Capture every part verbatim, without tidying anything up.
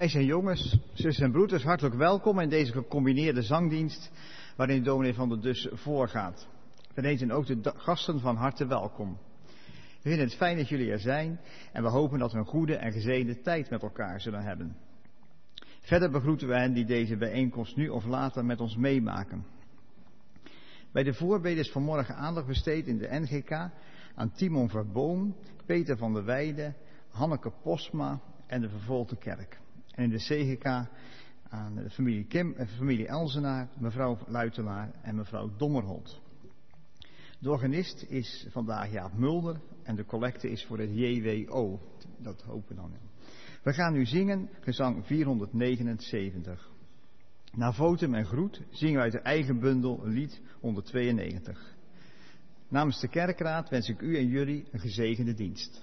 Meisjes en jongens, zussen en broeders, hartelijk welkom in deze gecombineerde zangdienst waarin dominee Van der Dus voorgaat. We heten ook de gasten van harte welkom. We vinden het fijn dat jullie er zijn en we hopen dat we een goede en gezegende tijd met elkaar zullen hebben. Verder begroeten we hen die deze bijeenkomst nu of later met ons meemaken. Bij de voorbeden is vanmorgen aandacht besteed in de N G K aan Timon Verboom, Peter van der Weijden, Hanneke Postma en de Vervolgde Kerk. En in de C G K aan de familie, Kim, de familie Elzenaar, mevrouw Luitelaar en mevrouw Dommerholt. De organist is vandaag Jaap Mulder en de collecte is voor het J W O. Dat hopen we dan. We gaan nu zingen gezang vierhonderdnegenenzeventig. Na votum en groet zingen we uit de eigen bundel lied honderdtweeënnegentig. Namens de kerkraad wens ik u en jullie een gezegende dienst.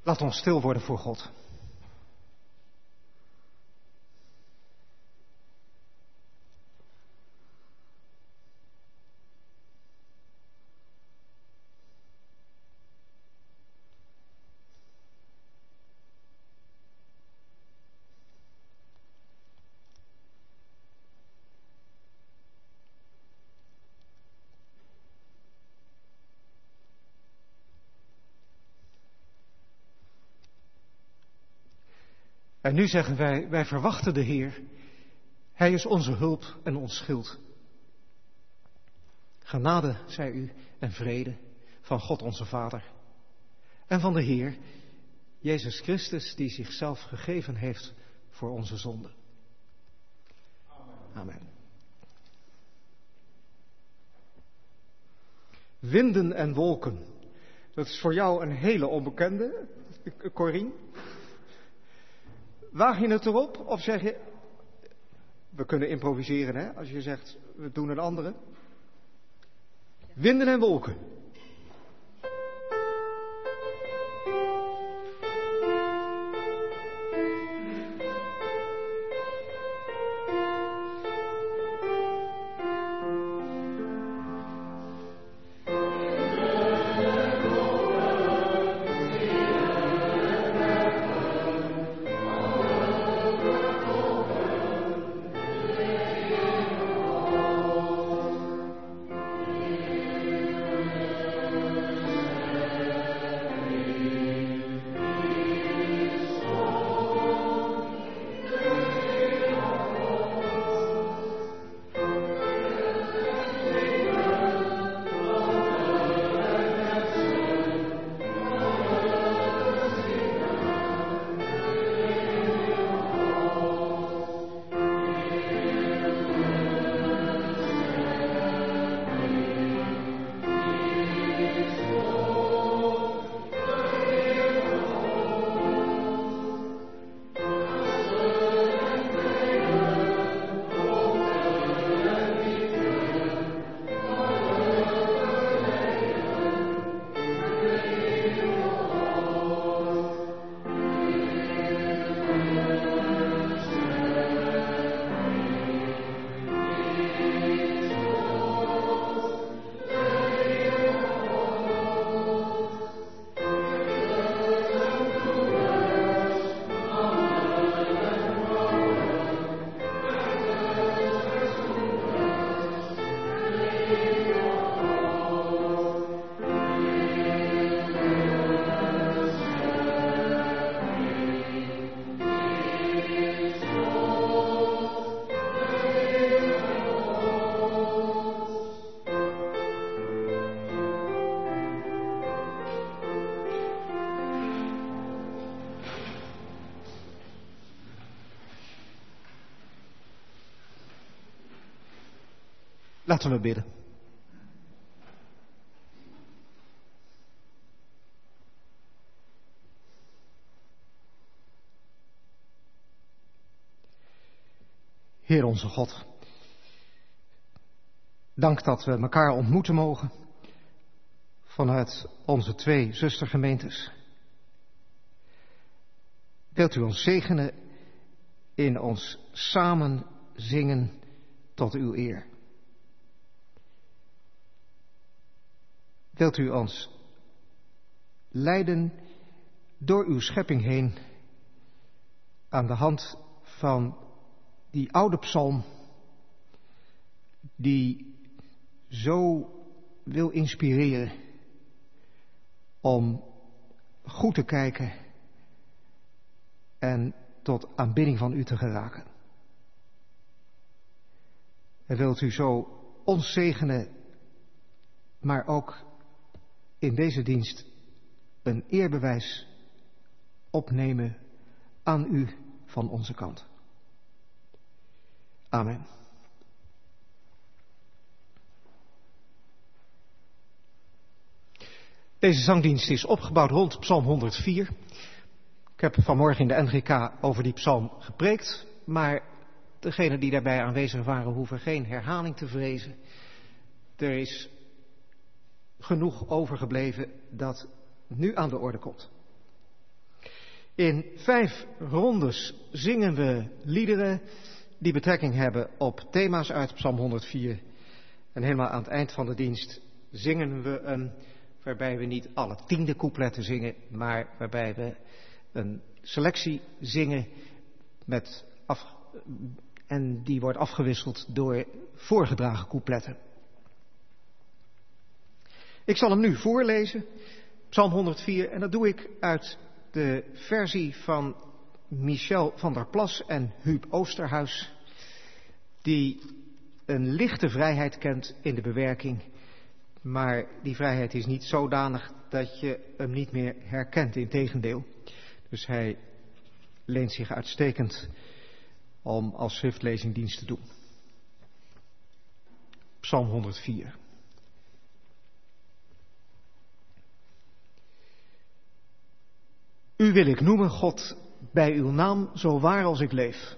Laat ons stil worden voor God. En nu zeggen wij, wij verwachten de Heer. Hij is onze hulp en ons schild. Genade zij u en vrede van God onze Vader en van de Heer, Jezus Christus, die zichzelf gegeven heeft voor onze zonden. Amen. Winden en wolken. Dat is voor jou een hele onbekende, Corien. Waag je het erop of zeg je, we kunnen improviseren, hè? Als je zegt, we doen een andere. Winden en wolken. Laten we bidden. Heer onze God, dank dat we elkaar ontmoeten mogen vanuit onze twee zustergemeentes. Wilt u ons zegenen in ons samen zingen tot uw eer. Wilt u ons leiden door uw schepping heen aan de hand van die oude psalm die zo wil inspireren om goed te kijken en tot aanbidding van u te geraken. En wilt u zo ons zegenen, maar ook in deze dienst een eerbewijs opnemen aan u van onze kant. Amen. Deze zangdienst is opgebouwd rond Psalm honderdvier. Ik heb vanmorgen in de N G K over die psalm gepreekt, maar degenen die daarbij aanwezig waren hoeven geen herhaling te vrezen. Er is genoeg overgebleven dat nu aan de orde komt. In vijf rondes zingen we liederen die betrekking hebben op thema's uit Psalm honderdvier. En helemaal aan het eind van de dienst zingen we een, waarbij we niet alle tiende coupletten zingen, maar waarbij we een selectie zingen met af, en die wordt afgewisseld door voorgedragen coupletten. Ik zal hem nu voorlezen, Psalm honderdvier, en dat doe ik uit de versie van Michel van der Plas en Huub Oosterhuis, die een lichte vrijheid kent in de bewerking, maar die vrijheid is niet zodanig dat je hem niet meer herkent, integendeel. Dus hij leent zich uitstekend om als schriftlezing dienst te doen. Psalm honderdvier. U wil ik noemen, God, bij uw naam zo waar als ik leef.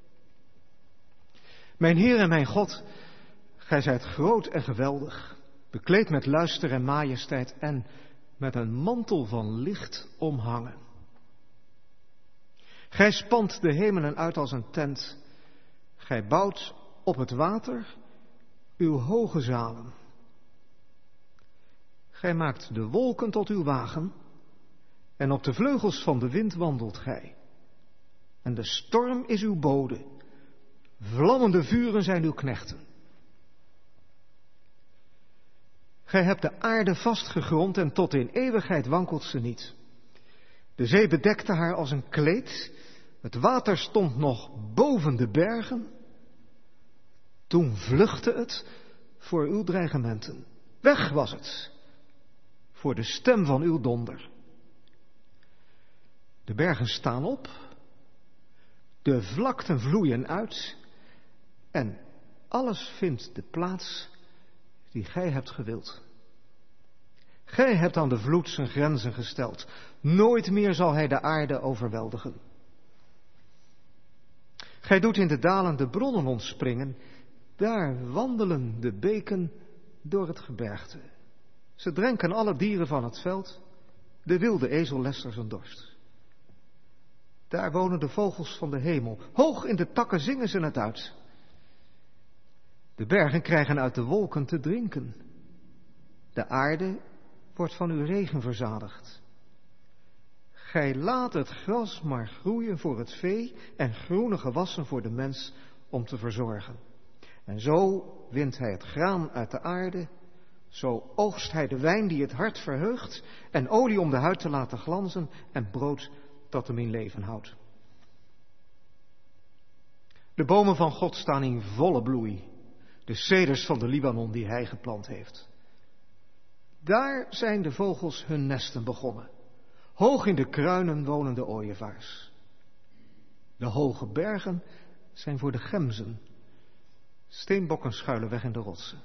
Mijn Heer en mijn God, gij zijt groot en geweldig, bekleed met luister en majesteit en met een mantel van licht omhangen. Gij spant de hemelen uit als een tent, gij bouwt op het water uw hoge zalen. Gij maakt de wolken tot uw wagen en op de vleugels van de wind wandelt gij. En de storm is uw bode, vlammende vuren zijn uw knechten. Gij hebt de aarde vastgegrond en tot in eeuwigheid wankelt ze niet. De zee bedekte haar als een kleed, het water stond nog boven de bergen. Toen vluchtte het voor uw dreigementen. Weg was het voor de stem van uw donder. De bergen staan op, de vlakten vloeien uit en alles vindt de plaats die gij hebt gewild. Gij hebt aan de vloed zijn grenzen gesteld. Nooit meer zal hij de aarde overweldigen. Gij doet in de dalen de bronnen ontspringen. Daar wandelen de beken door het gebergte. Ze drenken alle dieren van het veld. De wilde ezel lest er zijn dorst. Daar wonen de vogels van de hemel. Hoog in de takken zingen ze het uit. De bergen krijgen uit de wolken te drinken. De aarde wordt van uw regen verzadigd. Gij laat het gras maar groeien voor het vee en groene gewassen voor de mens om te verzorgen. En zo wint hij het graan uit de aarde, zo oogst hij de wijn die het hart verheugt en olie om de huid te laten glanzen en brood dat hem in leven houdt. De bomen van God staan in volle bloei, de ceders van de Libanon die hij geplant heeft. Daar zijn de vogels hun nesten begonnen. Hoog in de kruinen wonen de ooievaars. De hoge bergen zijn voor de gemzen. Steenbokken schuilen weg in de rotsen.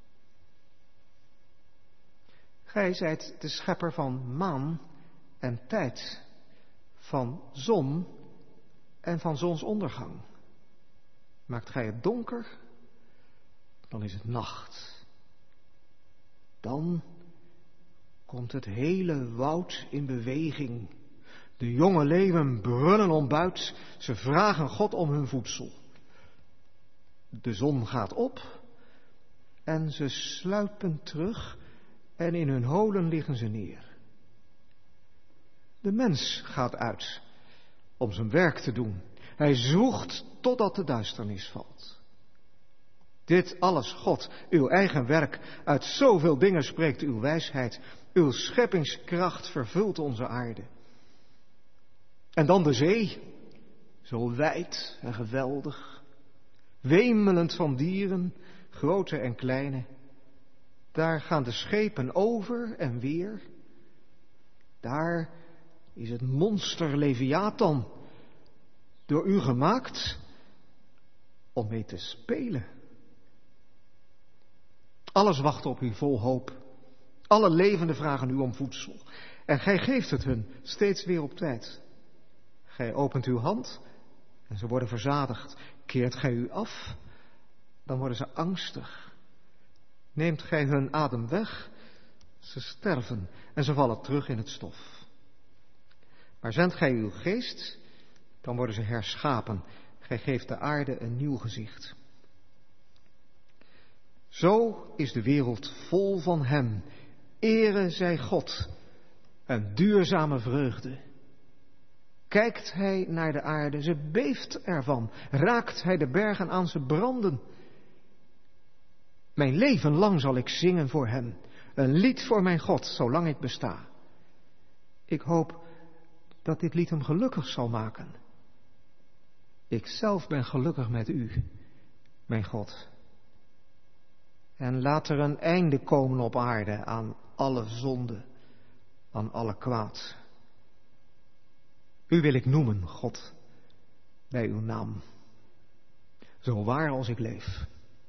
Gij zijt de schepper van maan en tijd, van zon en van zonsondergang. Maakt gij het donker, dan is het nacht. Dan komt het hele woud in beweging. De jonge leeuwen brullen om buit, ze vragen God om hun voedsel. De zon gaat op en ze sluipen terug en in hun holen liggen ze neer. De mens gaat uit om zijn werk te doen. Hij zwoegt totdat de duisternis valt. Dit alles, God, uw eigen werk, uit zoveel dingen spreekt uw wijsheid. Uw scheppingskracht vervult onze aarde. En dan de zee, zo wijd en geweldig, wemelend van dieren, grote en kleine. Daar gaan de schepen over en weer. Daar is het monster Leviathan, door u gemaakt om mee te spelen. Alles wacht op u vol hoop. Alle levenden vragen u om voedsel. En gij geeft het hun steeds weer op tijd. Gij opent uw hand en ze worden verzadigd. Keert gij u af, dan worden ze angstig. Neemt gij hun adem weg, ze sterven en ze vallen terug in het stof. Maar zendt gij uw geest, dan worden ze herschapen. Gij geeft de aarde een nieuw gezicht. Zo is de wereld vol van hem. Ere zij God, een duurzame vreugde. Kijkt hij naar de aarde, ze beeft ervan. Raakt hij de bergen aan, ze branden. Mijn leven lang zal ik zingen voor hem. Een lied voor mijn God, zolang ik besta. Ik hoop dat dit lied hem gelukkig zal maken. Ik zelf ben gelukkig met u, mijn God. En laat er een einde komen op aarde aan alle zonde, aan alle kwaad. U wil ik noemen, God, bij uw naam, zo waar als ik leef.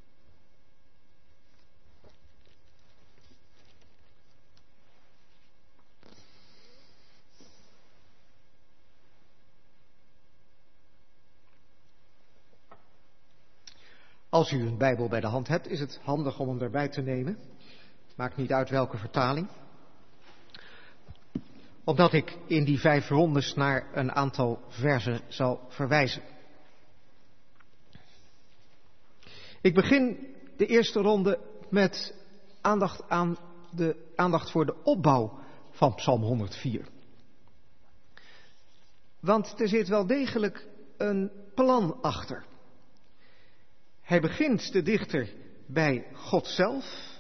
Als u een Bijbel bij de hand hebt, is het handig om hem erbij te nemen. Maakt niet uit welke vertaling. Omdat ik in die vijf rondes naar een aantal versen zal verwijzen. Ik begin de eerste ronde met aandacht, aan de, aandacht voor de opbouw van Psalm honderdvier. Want er zit wel degelijk een plan achter. Hij begint, de dichter, bij God zelf.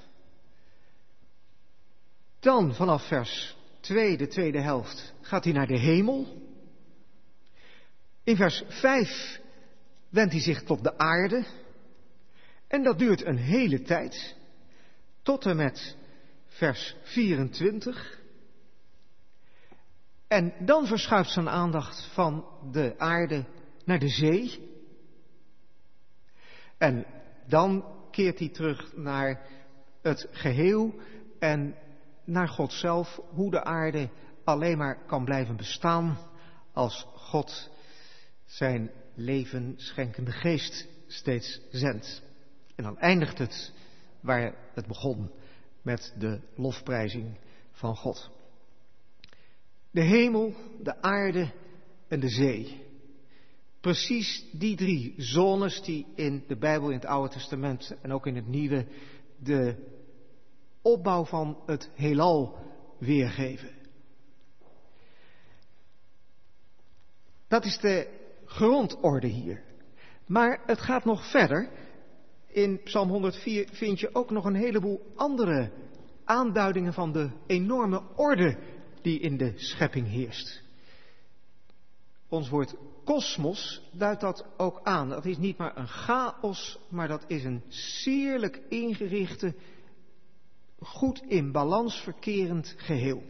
Dan vanaf vers twee, de tweede helft, gaat hij naar de hemel. In vers vijf wendt hij zich tot de aarde. En dat duurt een hele tijd. Tot en met vers vierentwintig. En dan verschuift zijn aandacht van de aarde naar de zee. En dan keert hij terug naar het geheel en naar God zelf, hoe de aarde alleen maar kan blijven bestaan als God zijn leven schenkende geest steeds zendt. En dan eindigt het waar het begon, met de lofprijzing van God. De hemel, de aarde en de zee. Precies die drie zones die in de Bijbel, in het Oude Testament en ook in het Nieuwe de opbouw van het heelal weergeven. Dat is de grondorde hier. Maar het gaat nog verder. In Psalm honderdvier vind je ook nog een heleboel andere aanduidingen van de enorme orde die in de schepping heerst. Ons woord kosmos duidt dat ook aan. Dat is niet maar een chaos, maar dat is een sierlijk ingerichte, goed in balans verkerend geheel.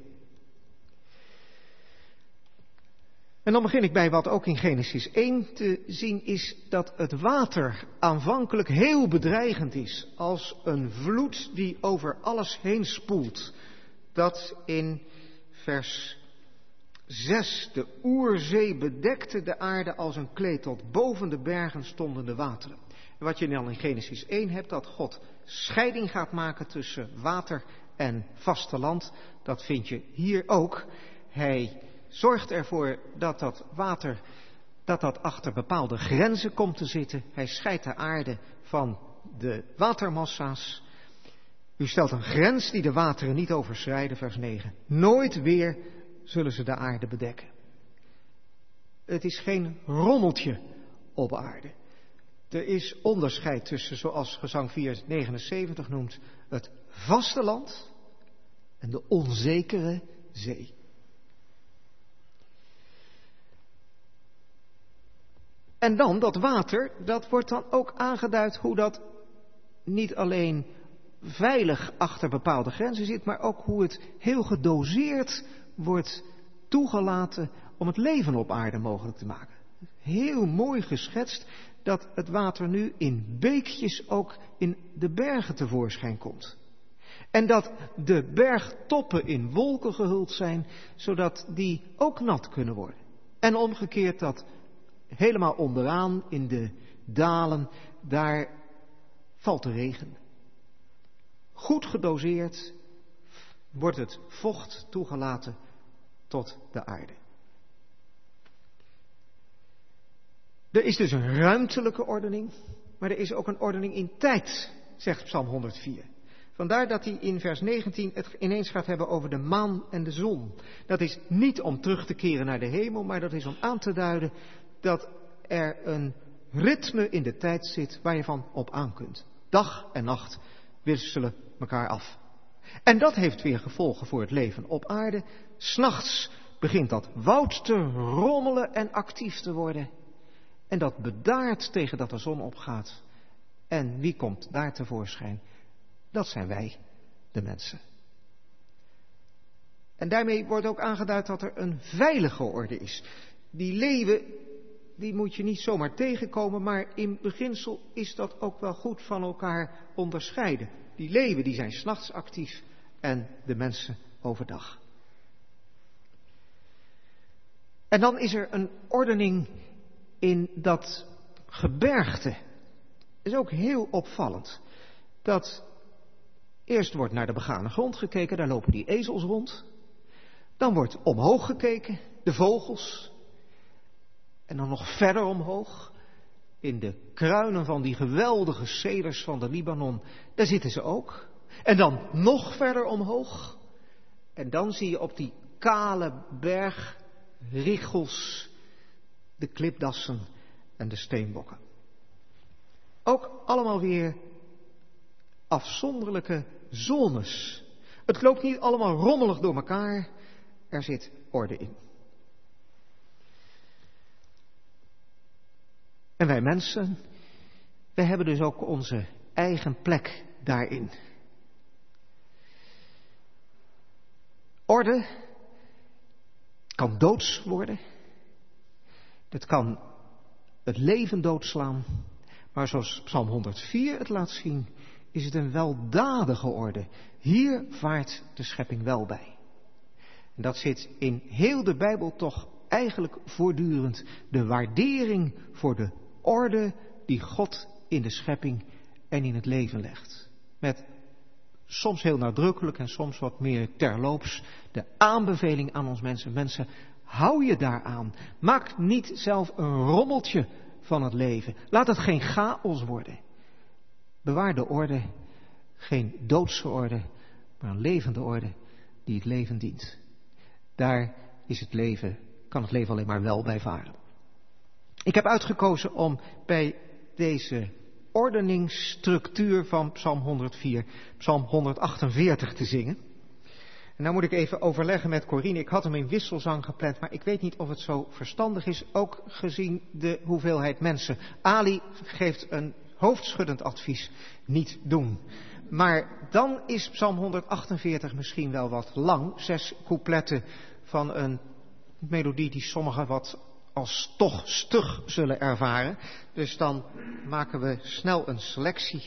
En dan begin ik bij wat ook in Genesis één te zien is, dat het water aanvankelijk heel bedreigend is, als een vloed die over alles heen spoelt. Dat in vers zes, de oerzee bedekte de aarde als een kleed, tot boven de bergen stonden de wateren. En wat je dan in Genesis één hebt, dat God scheiding gaat maken tussen water en vasteland, dat vind je hier ook. Hij zorgt ervoor dat dat water, dat dat achter bepaalde grenzen komt te zitten. Hij scheidt de aarde van de watermassa's. U stelt een grens die de wateren niet overschrijden, vers negen. Nooit weer zullen ze de aarde bedekken. Het is geen rommeltje op aarde. Er is onderscheid tussen, zoals gezang vierhonderdnegenenzeventig noemt, het vasteland en de onzekere zee. En dan dat water, dat wordt dan ook aangeduid hoe dat niet alleen veilig achter bepaalde grenzen zit, maar ook hoe het heel gedoseerd wordt toegelaten om het leven op aarde mogelijk te maken. Heel mooi geschetst dat het water nu in beekjes ook in de bergen tevoorschijn komt. En dat de bergtoppen in wolken gehuld zijn, zodat die ook nat kunnen worden. En omgekeerd dat helemaal onderaan in de dalen, daar valt de regen. Goed gedoseerd wordt het vocht toegelaten tot de aarde. Er is dus een ruimtelijke ordening, maar er is ook een ordening in tijd, zegt Psalm honderdvier. Vandaar dat hij in vers negentien het ineens gaat hebben over de maan en de zon. Dat is niet om terug te keren naar de hemel, maar dat is om aan te duiden dat er een ritme in de tijd zit waar je van op aan kunt. Dag en nacht wisselen elkaar af. En dat heeft weer gevolgen voor het leven op aarde. 'S Nachts begint dat woud te rommelen en actief te worden. En dat bedaart tegen dat de zon opgaat. En wie komt daar tevoorschijn? Dat zijn wij, de mensen. En daarmee wordt ook aangeduid dat er een veilige orde is. Die leeuwen, die moet je niet zomaar tegenkomen, maar in beginsel is dat ook wel goed van elkaar onderscheiden. Die leeuwen die zijn 's nachts actief en de mensen overdag. En dan is er een ordening in dat gebergte. Dat is ook heel opvallend. Dat eerst wordt naar de begane grond gekeken, daar lopen die ezels rond. Dan wordt omhoog gekeken, de vogels. En dan nog verder omhoog, in de kruinen van die geweldige ceders van de Libanon, daar zitten ze ook. En dan nog verder omhoog. En dan zie je op die kale bergriggels de klipdassen en de steenbokken. Ook allemaal weer afzonderlijke zones. Het loopt niet allemaal rommelig door elkaar. Er zit orde in. En wij mensen, wij hebben dus ook onze eigen plek daarin. Orde kan doods worden. Het kan het leven doodslaan. Maar zoals Psalm honderdvier het laat zien, is het een weldadige orde. Hier vaart de schepping wel bij. En dat zit in heel de Bijbel toch eigenlijk voortdurend. De waardering voor de orde die God in de schepping en in het leven legt. Met soms heel nadrukkelijk en soms wat meer terloops de aanbeveling aan ons mensen. Mensen, hou je daaraan. Maak niet zelf een rommeltje van het leven. Laat het geen chaos worden. Bewaar de orde, geen doodse orde, maar een levende orde die het leven dient. Daar is het leven, kan het leven alleen maar wel bij varen. Ik heb uitgekozen om bij deze ordeningsstructuur van Psalm honderdvier, Psalm honderdachtenveertig te zingen. En nou moet ik even overleggen met Corine. Ik had hem in wisselzang gepland, maar ik weet niet of het zo verstandig is, ook gezien de hoeveelheid mensen. Ali geeft een hoofdschuddend advies, niet doen. Maar dan is Psalm honderdachtenveertig misschien wel wat lang. Zes coupletten van een melodie die sommigen wat als toch stug zullen ervaren. Dus dan maken we snel een selectie.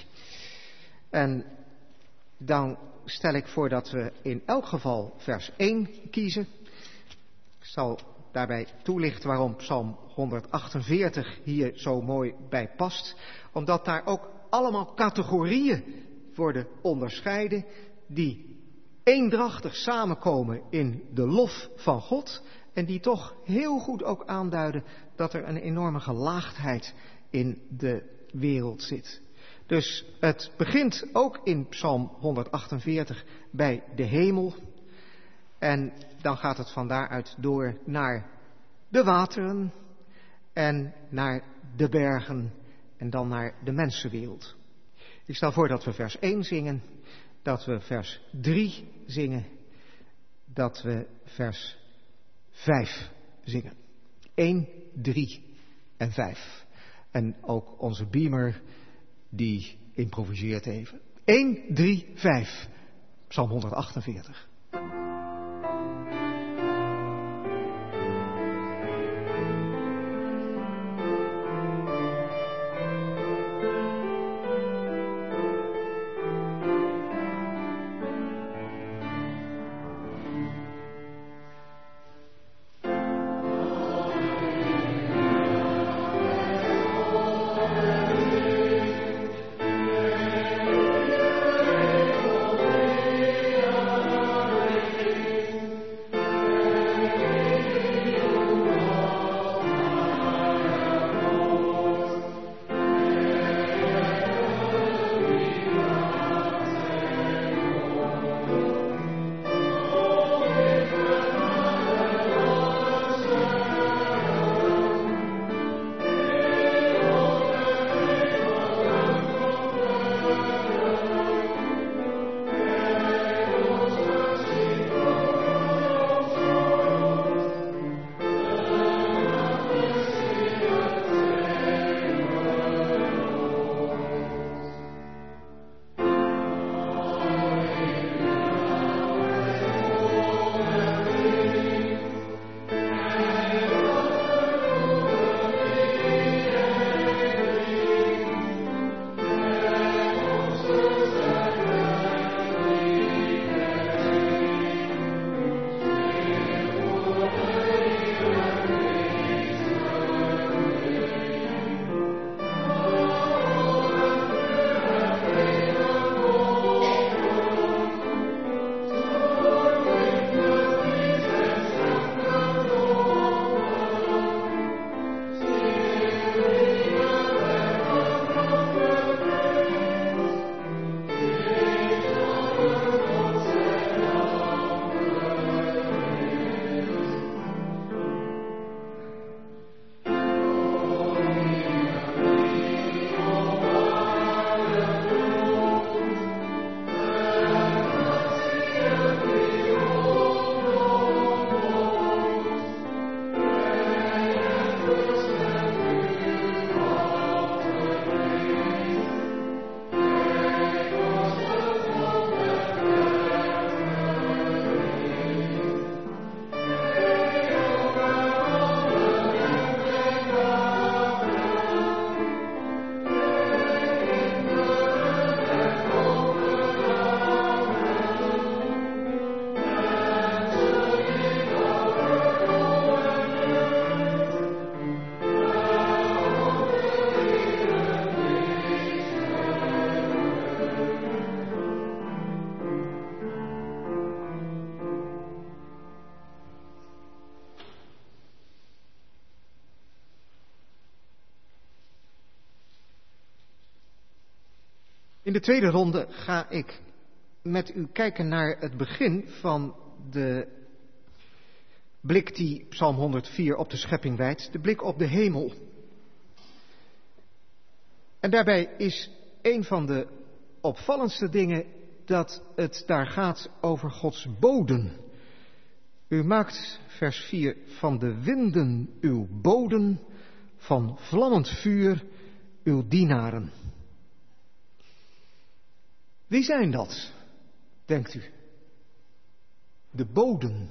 En dan stel ik voor dat we in elk geval vers één kiezen. Ik zal daarbij toelichten waarom Psalm honderdachtenveertig hier zo mooi bij past. Omdat daar ook allemaal categorieën worden onderscheiden die eendrachtig samenkomen in de lof van God. En die toch heel goed ook aanduiden dat er een enorme gelaagdheid in de wereld zit. Dus het begint ook in Psalm honderdachtenveertig bij de hemel. En dan gaat het van daaruit door naar de wateren en naar de bergen en dan naar de mensenwereld. Ik stel voor dat we vers één zingen, dat we vers drie zingen, dat we vers vijf zingen. één, drie en vijf. En ook onze beamer die improviseert even. één, drie, vijf. Psalm honderdachtenveertig. In de tweede ronde ga ik met u kijken naar het begin van de blik die Psalm honderdvier op de schepping wijdt, de blik op de hemel. En daarbij is een van de opvallendste dingen dat het daar gaat over Gods boden. U maakt, vers vier, van de winden uw boden, van vlammend vuur uw dienaren. Wie zijn dat, denkt u? De boden.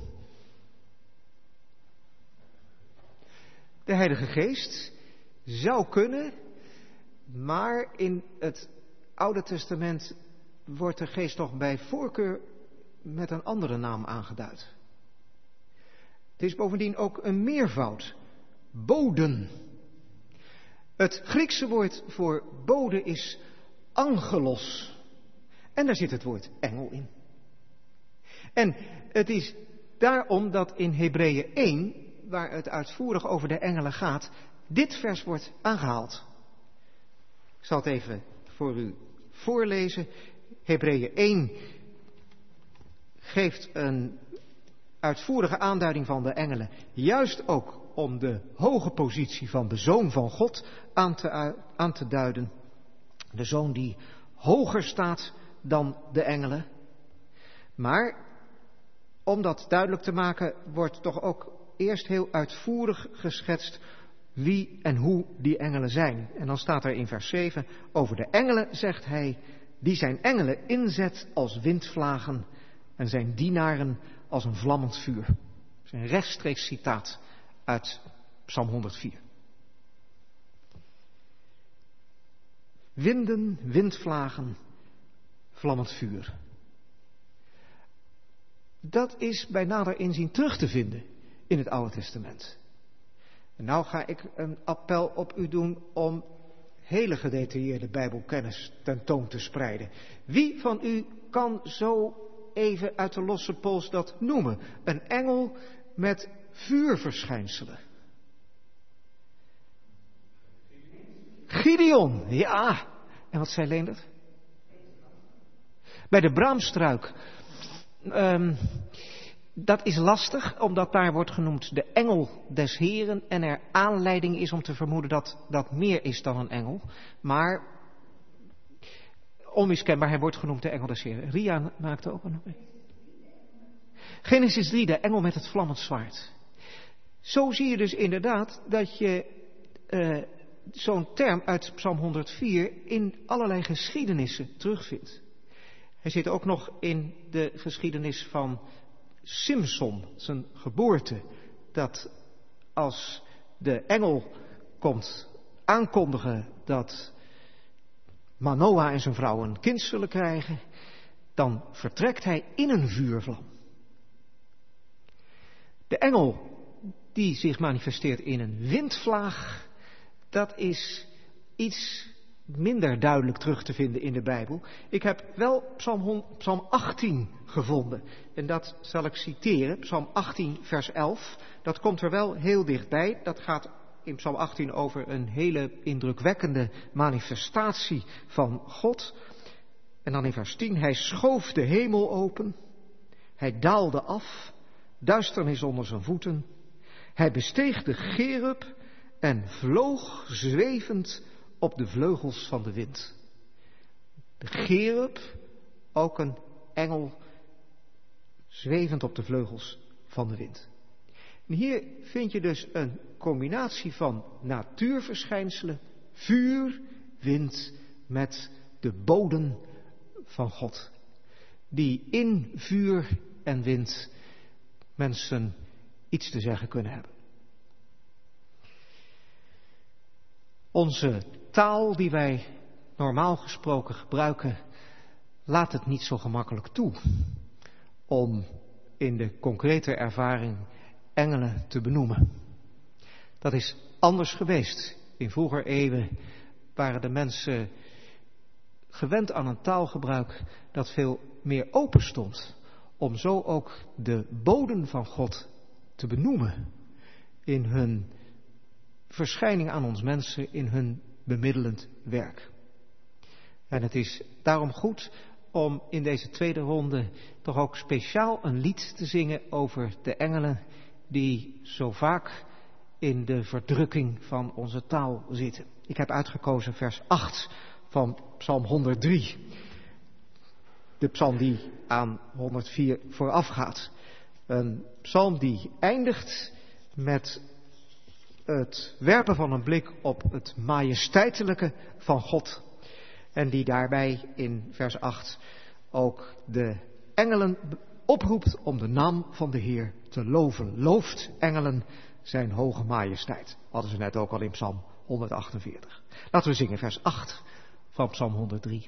De Heilige Geest zou kunnen, maar in het Oude Testament wordt de Geest toch bij voorkeur met een andere naam aangeduid. Het is bovendien ook een meervoud. Boden. Het Griekse woord voor bode is angelos. En daar zit het woord engel in. En het is daarom dat in Hebreeën één, waar het uitvoerig over de engelen gaat, dit vers wordt aangehaald. Ik zal het even voor u voorlezen. Hebreeën één geeft een uitvoerige aanduiding van de engelen, juist ook om de hoge positie van de Zoon van God aan te, aan te duiden. De Zoon die hoger staat dan de engelen. Maar om dat duidelijk te maken, wordt toch ook eerst heel uitvoerig geschetst wie en hoe die engelen zijn. En dan staat er in vers zeven, over de engelen zegt hij, die zijn engelen inzet als windvlagen en zijn dienaren als een vlammend vuur. Dat is een rechtstreeks citaat uit Psalm honderdvier. Winden, windvlagen, vlammend vuur. Dat is bij nader inzien terug te vinden in het Oude Testament. En nou ga ik een appel op u doen om hele gedetailleerde Bijbelkennis tentoon te spreiden. Wie van u kan zo even uit de losse pols dat noemen? Een engel met vuurverschijnselen. Gideon, ja. En wat zei Leendert? Bij de braamstruik. Um, dat is lastig, omdat daar wordt genoemd de engel des Heren en er aanleiding is om te vermoeden dat dat meer is dan een engel. Maar onmiskenbaar, hij wordt genoemd de engel des Heren. Ria maakte ook een... Genesis drie, de engel met het vlammend zwaard. Zo zie je dus inderdaad dat je uh, zo'n term uit Psalm honderdvier in allerlei geschiedenissen terugvindt. Hij zit ook nog in de geschiedenis van Simson, zijn geboorte. Dat als de engel komt aankondigen dat Manoah en zijn vrouw een kind zullen krijgen, dan vertrekt hij in een vuurvlam. De engel die zich manifesteert in een windvlaag, dat is iets minder duidelijk terug te vinden in de Bijbel. Ik heb wel Psalm, Psalm achttien gevonden. En dat zal ik citeren. Psalm achttien vers elf. Dat komt er wel heel dichtbij. Dat gaat in Psalm achttien over een hele indrukwekkende manifestatie van God. En dan in vers tien. Hij schoof de hemel open. Hij daalde af. Duisternis onder zijn voeten. Hij besteeg de cherub en vloog zwevend op de vleugels van de wind. De cherub, ook een engel, zwevend op de vleugels van de wind. En hier vind je dus een combinatie van natuurverschijnselen, vuur, wind, met de boden van God. Die in vuur en wind mensen iets te zeggen kunnen hebben. Onze taal die wij normaal gesproken gebruiken, laat het niet zo gemakkelijk toe om in de concrete ervaring engelen te benoemen. Dat is anders geweest. In vroeger eeuwen waren de mensen gewend aan een taalgebruik dat veel meer open stond, om zo ook de boden van God te benoemen in hun verschijning aan ons mensen, in hun bemiddelend werk. En het is daarom goed om in deze tweede ronde toch ook speciaal een lied te zingen over de engelen die zo vaak in de verdrukking van onze taal zitten. Ik heb uitgekozen vers acht van Psalm honderddrie. De psalm die aan honderdvier voorafgaat. Een psalm die eindigt met het werpen van een blik op het majesteitelijke van God. En die daarbij in vers acht ook de engelen oproept om de naam van de Heer te loven. Looft engelen zijn hoge majesteit. Hadden ze net ook al in Psalm honderdachtenveertig. Laten we zingen vers acht van Psalm honderddrie.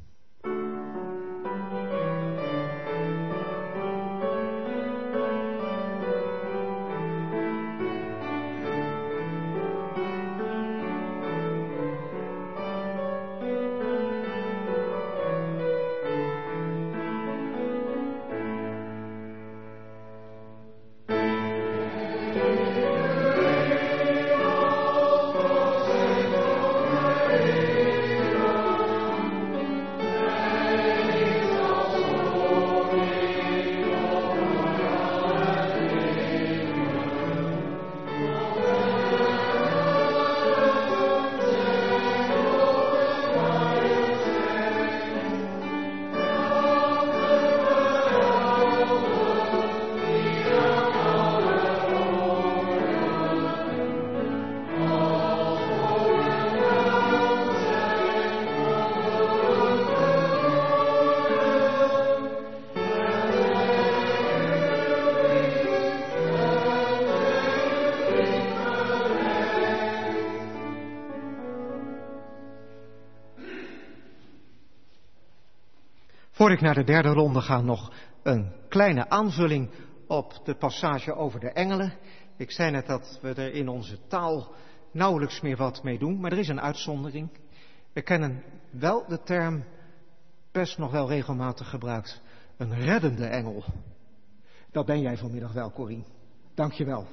Voor ik naar de derde ronde ga, nog een kleine aanvulling op de passage over de engelen. Ik zei net dat we er in onze taal nauwelijks meer wat mee doen, maar er is een uitzondering. We kennen wel de term, best nog wel regelmatig gebruikt, een reddende engel. Dat ben jij vanmiddag wel, Corien. Dank je wel.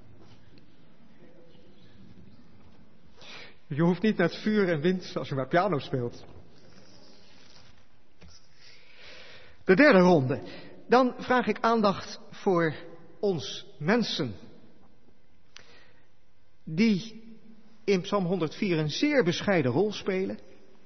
Je hoeft niet naar het vuur en wind als je maar piano speelt. De derde ronde. Dan vraag ik aandacht voor ons mensen. Die in Psalm honderdvier een zeer bescheiden rol spelen.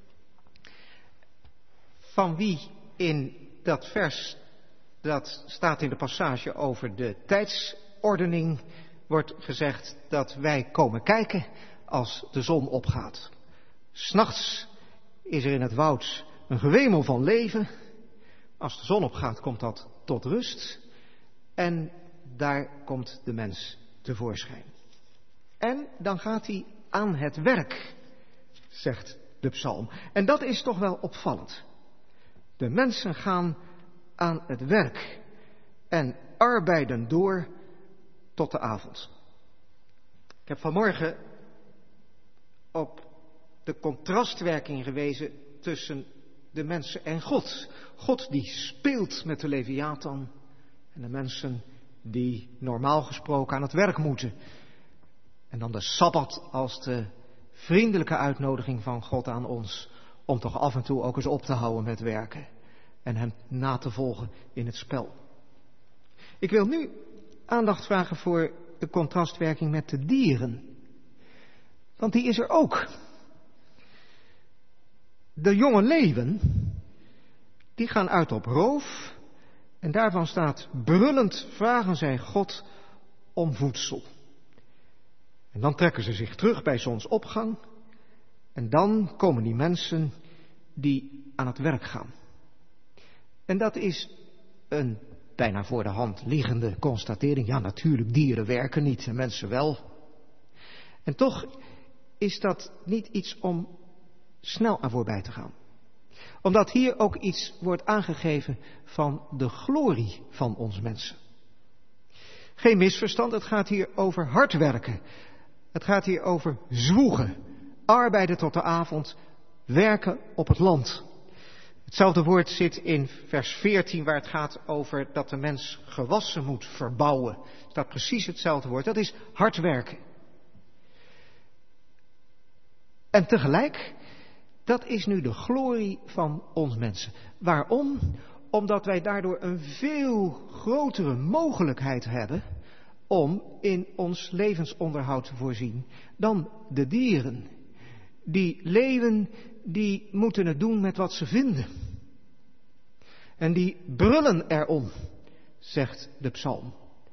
Van wie in dat vers, dat staat in de passage over de tijdsordening, wordt gezegd dat wij komen kijken als de zon opgaat. 'S Nachts is er in het woud een gewemel van leven. Als de zon opgaat, komt dat tot rust. En daar komt de mens tevoorschijn. En dan gaat hij aan het werk, zegt de psalm. En dat is toch wel opvallend. De mensen gaan aan het werk en arbeiden door tot de avond. Ik heb vanmorgen op de contrastwerking gewezen tussen de mensen en God. God die speelt met de Leviathan en de mensen die normaal gesproken aan het werk moeten. En dan de Sabbat als de vriendelijke uitnodiging van God aan ons om toch af en toe ook eens op te houden met werken en hem na te volgen in het spel. Ik wil nu aandacht vragen voor de contrastwerking met de dieren. Want die is er ook. De jonge leeuwen, die gaan uit op roof en daarvan staat: brullend vragen zij God om voedsel. En dan trekken ze zich terug bij zonsopgang en dan komen die mensen die aan het werk gaan. En dat is een bijna voor de hand liggende constatering. Ja, natuurlijk, dieren werken niet en mensen wel. En toch is dat niet iets om snel aan voorbij te gaan. Omdat hier ook iets wordt aangegeven van de glorie van ons mensen. Geen misverstand, het gaat hier over hard werken. Het gaat hier over zwoegen, arbeiden tot de avond, werken op het land. Hetzelfde woord zit in vers veertien waar het gaat over dat de mens gewassen moet verbouwen. Er staat precies hetzelfde woord, dat is hard werken. En tegelijk Dat is nu de glorie van ons mensen. Waarom? Omdat wij daardoor een veel grotere mogelijkheid hebben om in ons levensonderhoud te voorzien dan de dieren. Die leeuwen, die moeten het doen met wat ze vinden. En die brullen erom, zegt de psalm.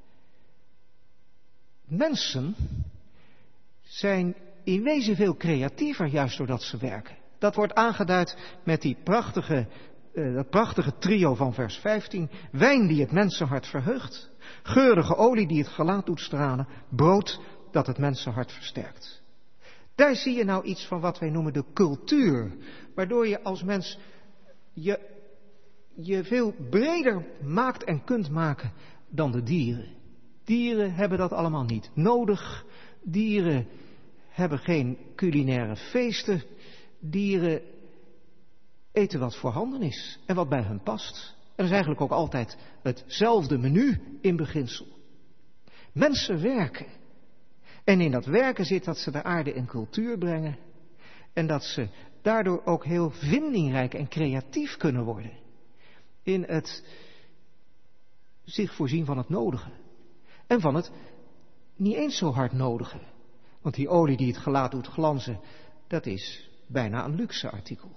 Mensen zijn in wezen veel creatiever juist doordat ze werken. Dat wordt aangeduid met die prachtige, uh, dat prachtige trio van vers vijftien. Wijn die het mensenhart verheugt. Geurige olie die het gelaat doet stralen. Brood dat het mensenhart versterkt. Daar zie je nou iets van wat wij noemen de cultuur. Waardoor je als mens je, je veel breder maakt en kunt maken dan de dieren. Dieren hebben dat allemaal niet nodig. Dieren hebben geen culinaire feesten. Dieren eten wat voorhanden is en wat bij hen past. En dat is eigenlijk ook altijd hetzelfde menu in beginsel. Mensen werken. En in dat werken zit dat ze de aarde in cultuur brengen. En dat ze daardoor ook heel vindingrijk en creatief kunnen worden. In het zich voorzien van het nodige. En van het niet eens zo hard nodige. Want die olie die het gelaat doet glanzen, dat is bijna een luxe artikel.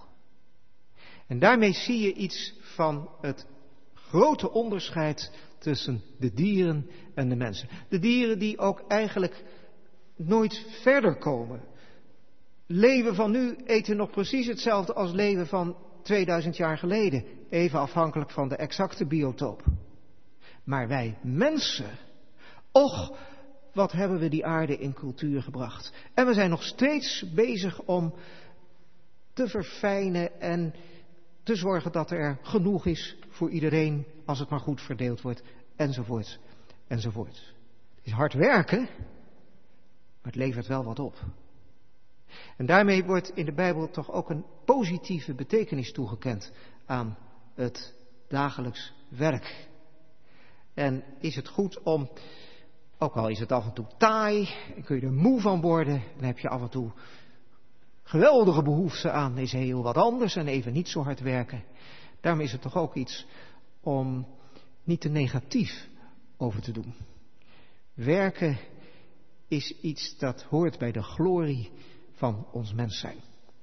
En daarmee zie je iets van het grote onderscheid tussen de dieren en de mensen. De dieren die ook eigenlijk nooit verder komen. Leeuwen van nu eten nog precies hetzelfde als leeuwen van tweeduizend jaar geleden. Even afhankelijk van de exacte biotoop. Maar wij mensen, och, wat hebben we die aarde in cultuur gebracht. En we zijn nog steeds bezig om te verfijnen en te zorgen dat er genoeg is voor iedereen, als het maar goed verdeeld wordt, enzovoort, enzovoort. Het is hard werken, maar het levert wel wat op. En daarmee wordt in de Bijbel toch ook een positieve betekenis toegekend aan het dagelijks werk. En is het goed om, ook al is het af en toe taai, en kun je er moe van worden, dan heb je af en toe geweldige behoefte aan, is heel wat anders en even niet zo hard werken. Daarom is het toch ook iets om niet te negatief over te doen. Werken is iets dat hoort bij de glorie van ons mens zijn.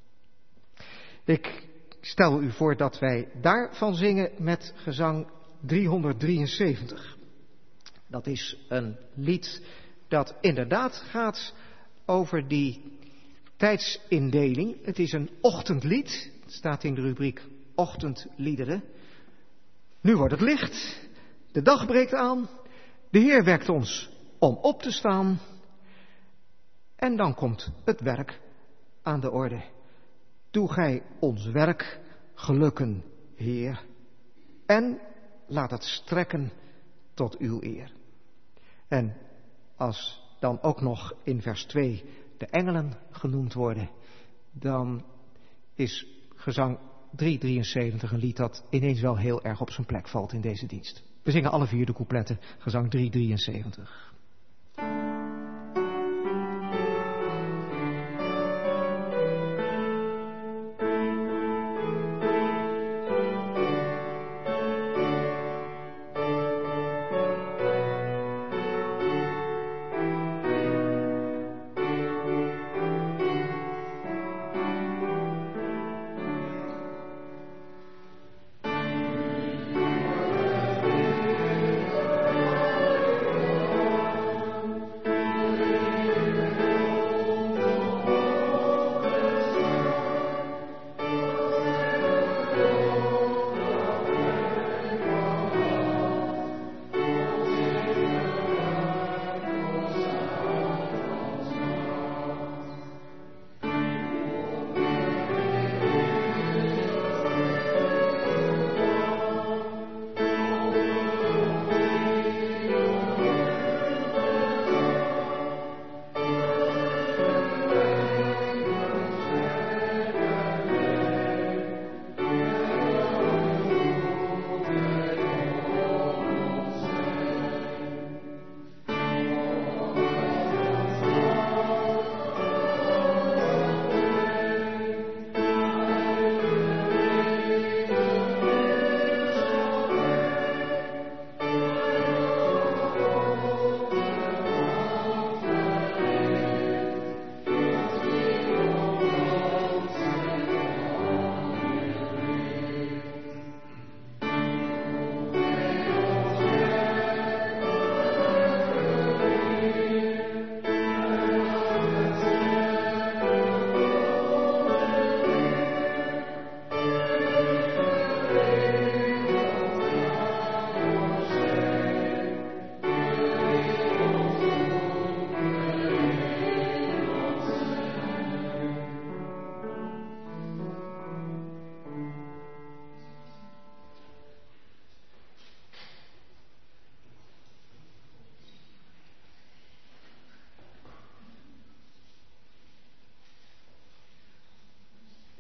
Ik stel u voor dat wij daarvan zingen met gezang driehonderddrieënzeventig. Dat is een lied dat inderdaad gaat over die tijdsindeling. Het is een ochtendlied. Het staat in de rubriek ochtendliederen. Nu wordt het licht. De dag breekt aan. De Heer wekt ons om op te staan. En dan komt het werk aan de orde. Doe gij ons werk gelukken, Heer. En laat het strekken tot uw eer. En als dan ook nog in vers twee de engelen genoemd worden, dan is gezang driehonderddrieënzeventig een lied dat ineens wel heel erg op zijn plek valt in deze dienst. We zingen alle vier de coupletten, gezang driehonderddrieënzeventig.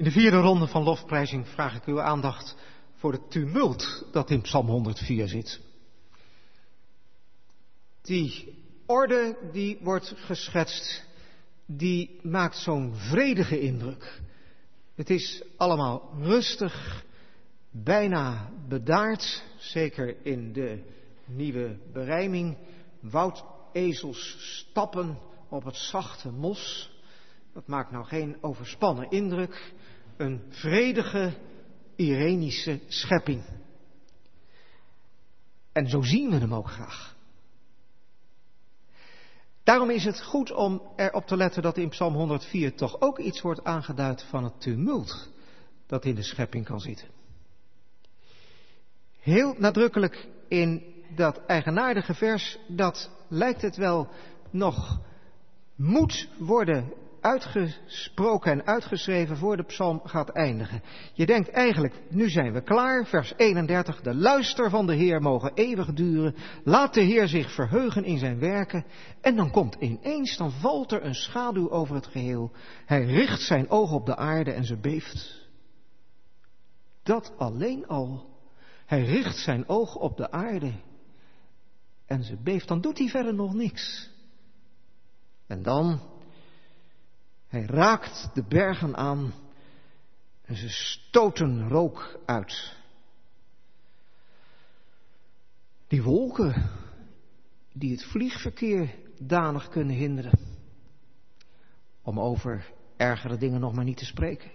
In de vierde ronde van lofprijzing vraag ik uw aandacht voor het tumult dat in Psalm honderdvier zit. Die orde die wordt geschetst, die maakt zo'n vredige indruk. Het is allemaal rustig, bijna bedaard, zeker in de nieuwe berijming. Woudezels stappen op het zachte mos. Dat maakt nou geen overspannen indruk. Een vredige, irenische schepping. En zo zien we hem ook graag. Daarom is het goed om erop te letten dat in Psalm honderdvier toch ook iets wordt aangeduid van het tumult dat in de schepping kan zitten. Heel nadrukkelijk in dat eigenaardige vers, dat lijkt het wel nog moet worden uitgesproken en uitgeschreven voor de psalm gaat eindigen. Je denkt eigenlijk, nu zijn we klaar, vers eenendertig, de luister van de Heer mogen eeuwig duren, laat de Heer zich verheugen in zijn werken, en dan komt ineens, dan valt er een schaduw over het geheel. Hij richt zijn oog op de aarde en ze beeft. Dat alleen al. Hij richt zijn oog op de aarde en ze beeft, dan doet hij verder nog niks. En dan, hij raakt de bergen aan en ze stoten rook uit. Die wolken die het vliegverkeer danig kunnen hinderen. Om over ergere dingen nog maar niet te spreken.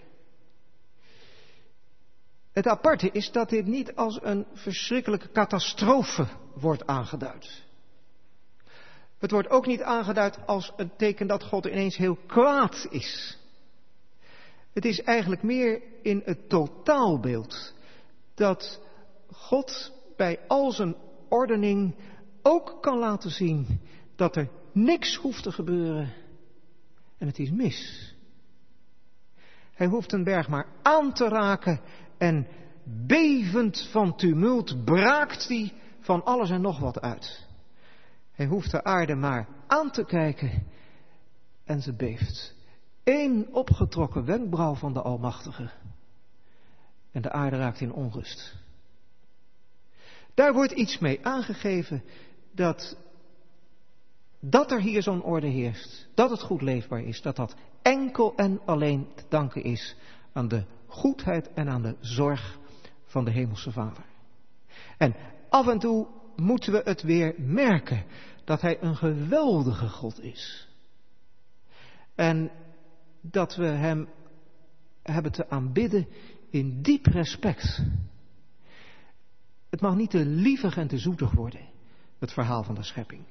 Het aparte is dat dit niet als een verschrikkelijke catastrofe wordt aangeduid. Het wordt ook niet aangeduid als een teken dat God ineens heel kwaad is. Het is eigenlijk meer in het totaalbeeld dat God bij al zijn ordening ook kan laten zien dat er niks hoeft te gebeuren en het is mis. Hij hoeft een berg maar aan te raken en bevend van tumult braakt hij van alles en nog wat uit. Hij hoeft de aarde maar aan te kijken en ze beeft. Eén opgetrokken wenkbrauw van de Almachtige en de aarde raakt in onrust. Daar wordt iets mee aangegeven dat, dat er hier zo'n orde heerst, dat het goed leefbaar is, dat dat enkel en alleen te danken is aan de goedheid en aan de zorg van de Hemelse Vader. En af en toe moeten we het weer merken dat Hij een geweldige God is. En dat we Hem hebben te aanbidden in diep respect. Het mag niet te lievig en te zoetig worden, het verhaal van de schepping.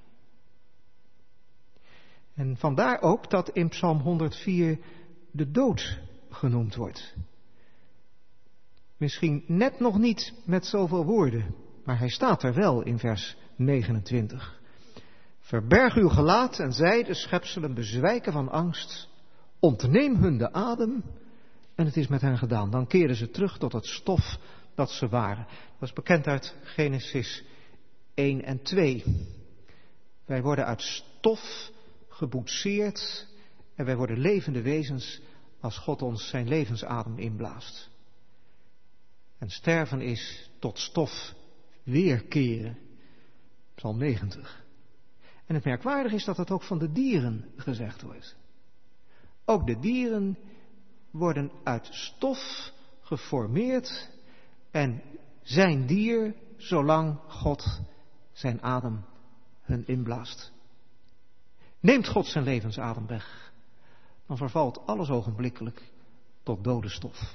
En vandaar ook dat in Psalm honderdvier de dood genoemd wordt. Misschien net nog niet met zoveel woorden, maar hij staat er wel in vers negenentwintig. Verberg uw gelaat en zij, de schepselen, bezwijken van angst. Ontneem hun de adem en het is met hen gedaan. Dan keren ze terug tot het stof dat ze waren. Dat is bekend uit Genesis één en twee. Wij worden uit stof geboetseerd en wij worden levende wezens als God ons zijn levensadem inblaast. En sterven is tot stof weerkeren. Psalm negentig. En het merkwaardige is dat het ook van de dieren gezegd wordt. Ook de dieren worden uit stof geformeerd en zijn dier zolang God zijn adem hun inblaast. Neemt God zijn levensadem weg, dan vervalt alles ogenblikkelijk tot dode stof.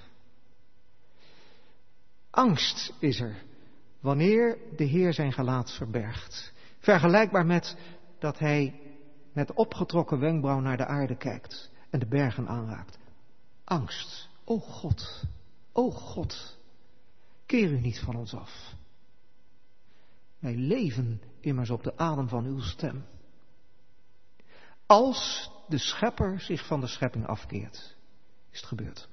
Angst is er wanneer de Heer zijn gelaat verbergt. Vergelijkbaar met dat hij met opgetrokken wenkbrauw naar de aarde kijkt en de bergen aanraakt. Angst. O God, o God, keer u niet van ons af. Wij leven immers op de adem van uw stem. Als de schepper zich van de schepping afkeert, is het gebeurd.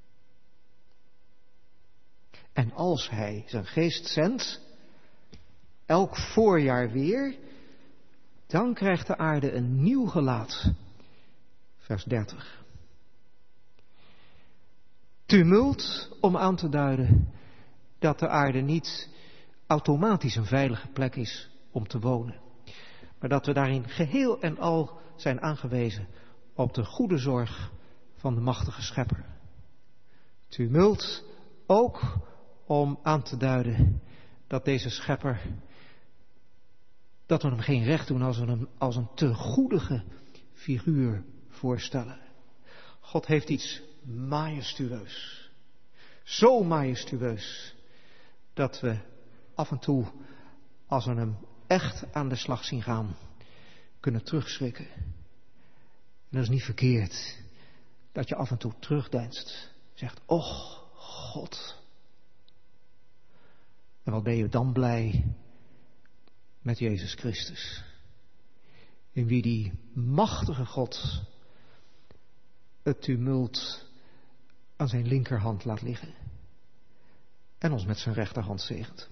En als hij zijn geest zendt, elk voorjaar weer, dan krijgt de aarde een nieuw gelaat. Vers dertig. Tumult om aan te duiden dat de aarde niet automatisch een veilige plek is om te wonen. Maar dat we daarin geheel en al zijn aangewezen op de goede zorg van de machtige schepper. Tumult ook om aan te duiden dat deze schepper, dat we hem geen recht doen als we hem als een te goedige figuur voorstellen. God heeft iets majestueus. Zo majestueus dat we af en toe, als we hem echt aan de slag zien gaan, kunnen terugschrikken. En dat is niet verkeerd, dat je af en toe terugdeinst. Zegt, och, God. En wat ben je dan blij met Jezus Christus. In wie die machtige God het tumult aan zijn linkerhand laat liggen. En ons met zijn rechterhand zegent.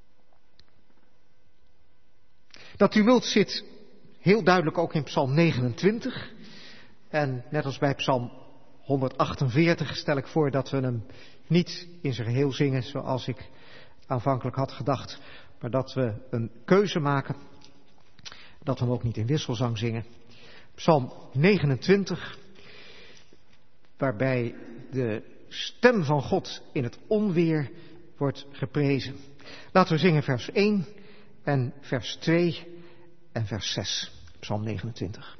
Dat tumult zit heel duidelijk ook in Psalm negenentwintig. En net als bij Psalm honderdachtenveertig stel ik voor dat we hem niet in zijn geheel zingen zoals ik aanvankelijk had gedacht. Maar dat we een keuze maken. Dat we hem ook niet in wisselzang zingen. Psalm negenentwintig. Waarbij de stem van God in het onweer wordt geprezen. Laten we zingen vers één en vers twee en vers zes. Psalm negenentwintig.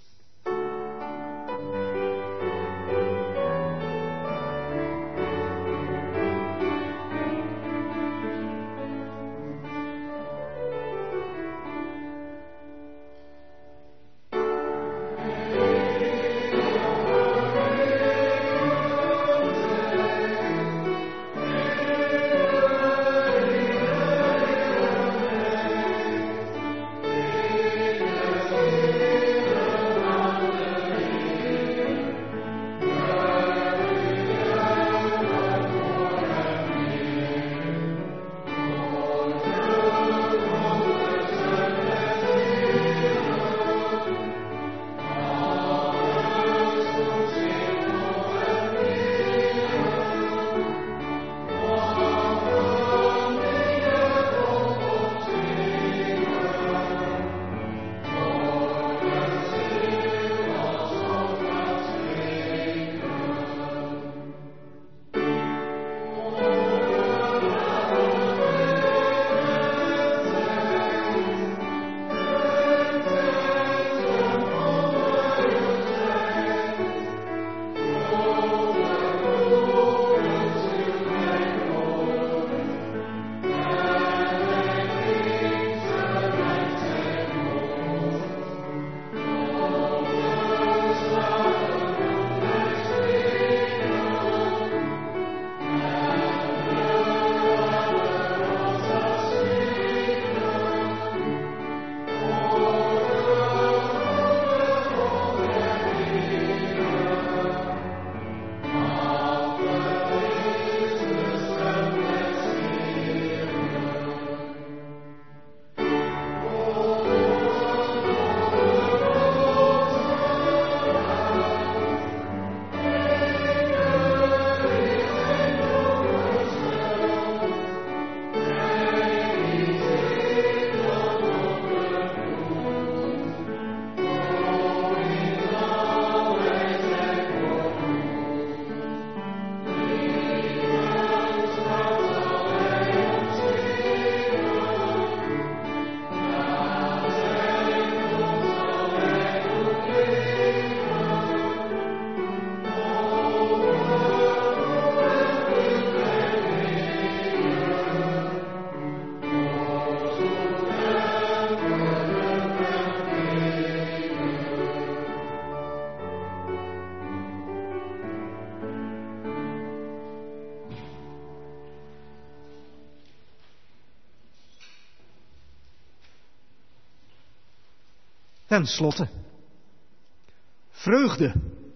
Ten slotte, vreugde,